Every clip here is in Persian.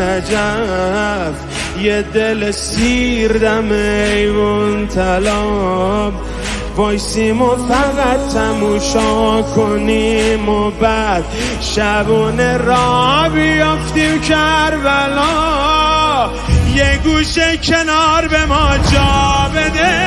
نجف، یه دل سیر دم ایوون طلاب، وایسیم و فقط تماشا کنیم و بعد شبونه را بیافتیم کربلا. یه گوشه کنار به ما جا بده،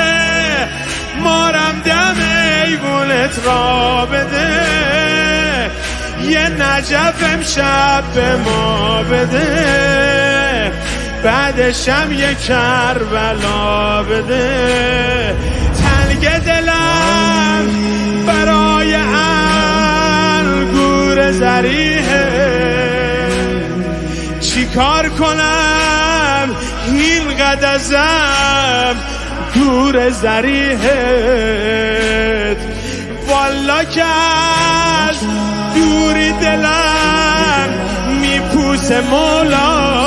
مارم دم ایوونت را بده، یه نجف امشب به ما بده، بعدشم یه کربلا بده. تلگ دلم برای انگور زریحه، چی کار کنم اینقدر ازم دور زریحت، والا که از دوری دلم میپوسه مولا،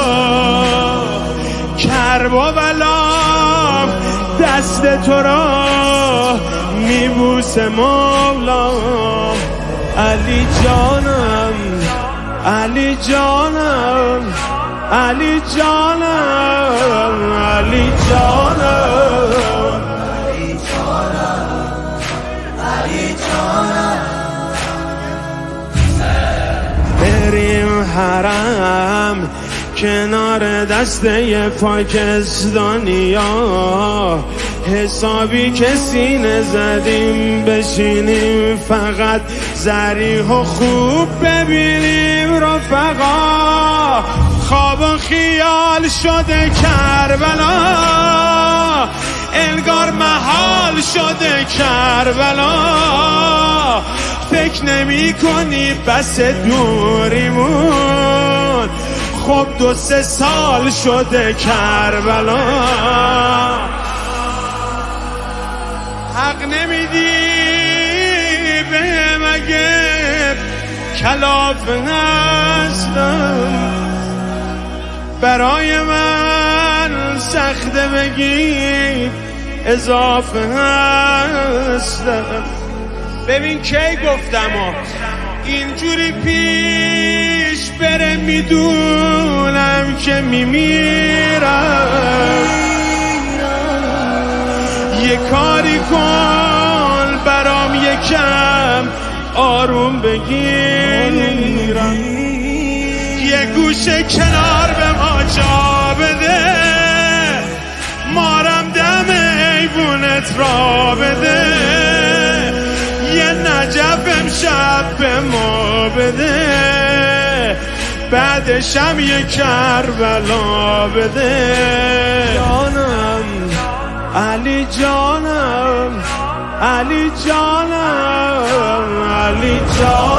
کرب و بلام دست تو را میبوسه مولا. علی جانم، علی جانم، علی جانم، علی جانم، علی جانم. بریم حرم کنار دسته پاکستانیا، حسابی که سینه زدیم بشینیم فقط ضریح و خوب ببینیم رفقا. خواب و خیال شده کربلا، انگار محال شده کربلا. فکر نمی کنی بس دوریمون، خب 2-3 سال شده کربلا. حق نمیدی به مگه کلاف هستم، برای من سخته بگی اضافه هستم. ببین کی گفتم اینجوری پیش بره میدونم که میمیرم. یه کاری کن برام یکم آروم بگیرم، یه گوشه کنار به ما جا بده، مارم دم ایوونت را بده، یه نجف امشب به ما بده، بعدشم یه کربلا بده. جانم، علی جانم، علی جانم، علی جانم.